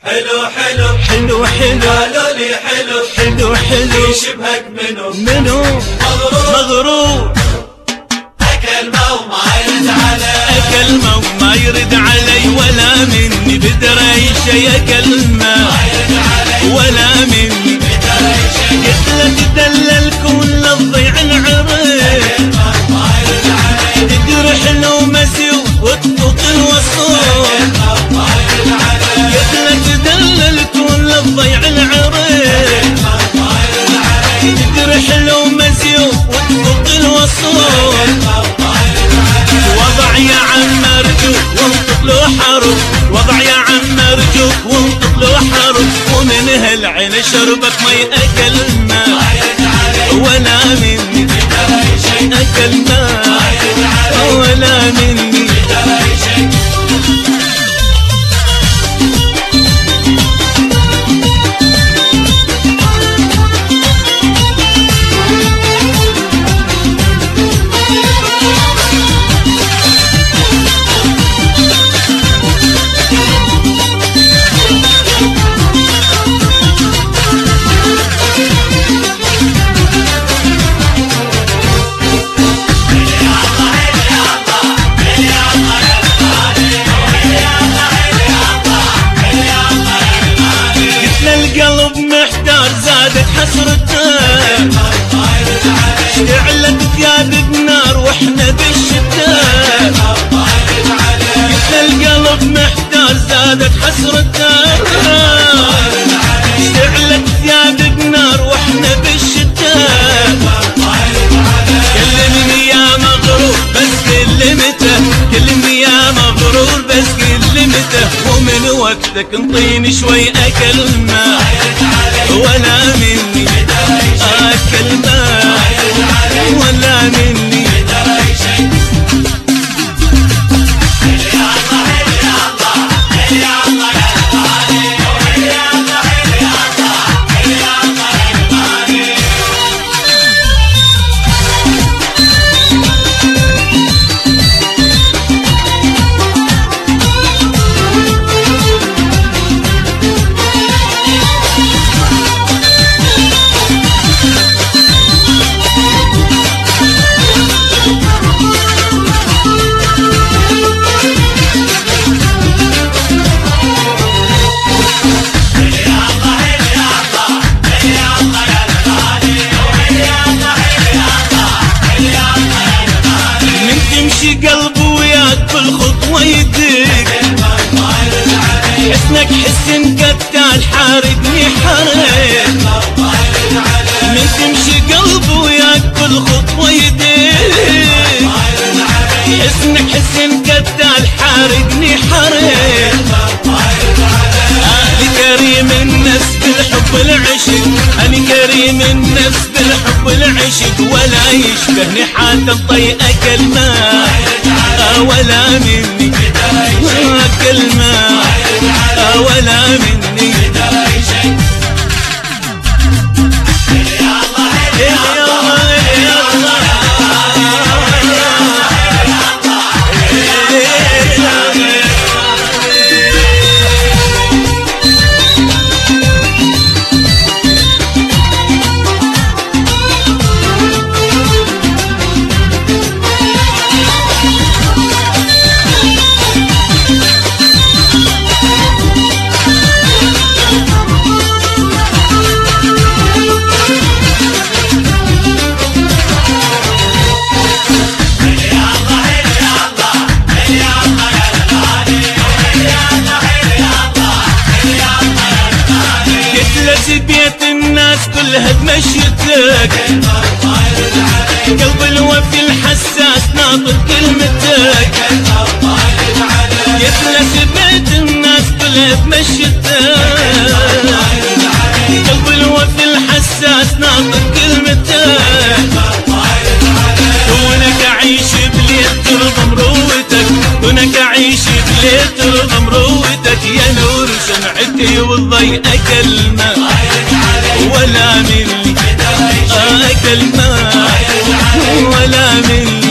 حلو حلو حلو حلو قالوا لي حلو حلو حلو يشبهك منو مغرور أكل ما وما يرد علي كلمة وما يرد علي ولا مني بدري شي كلمة ولا مني بدري شي قلت له تدلل كل الضيع العريض تدري حلو مسيو وتطق الوصول قلت له تدلل كل الضيع العريض تدري حلو مسيو وتطق الوصول وضع يا عم ارجوك وانطق له حرف وضع يا عم ارجوك وانطق له حرف ومن هالعين شربك مي اكل ماء ولا مني اكل ماء ولا مني القلب محتار زادت حسرته اشتعلت ثياب بنار واحنا بالشتاء قلت القلب محتار زادت حسرته اشتعلت ثياب بنار واحنا بالشتاء كلمني يا مغرور بس كلمته كلمني يا مغرور بس كلمته ومن وقتك انطيني شوي اكل ماء ولا مني اكل ماء ولا مني قلبي وياك بالخطوة يدق حسنك حسن قتال حارقني حرق من تمشي قلبي وياك بالخطوة يدق حسنك حسن قتال حارقني حرق أهلي كريم النفس بالحب العشق أنا كريم النفس بالحب العشق ولا يشبهني حتى الطيئة كلمة ولا مني كلمة ولا مني بيت الناس كلها بمشيتك قلب الوفي الحساس ناطر كلمتك يتلس بيت الناس كلها بمشيتك قلب الوفي الحساس ناطر كلمتك دونك اعيش بليل ترضى مروتك دونك اعيش بليل ترضى مروتك يا نور شمعتي والضيئة كلمة ولا مني كلمة ولا مني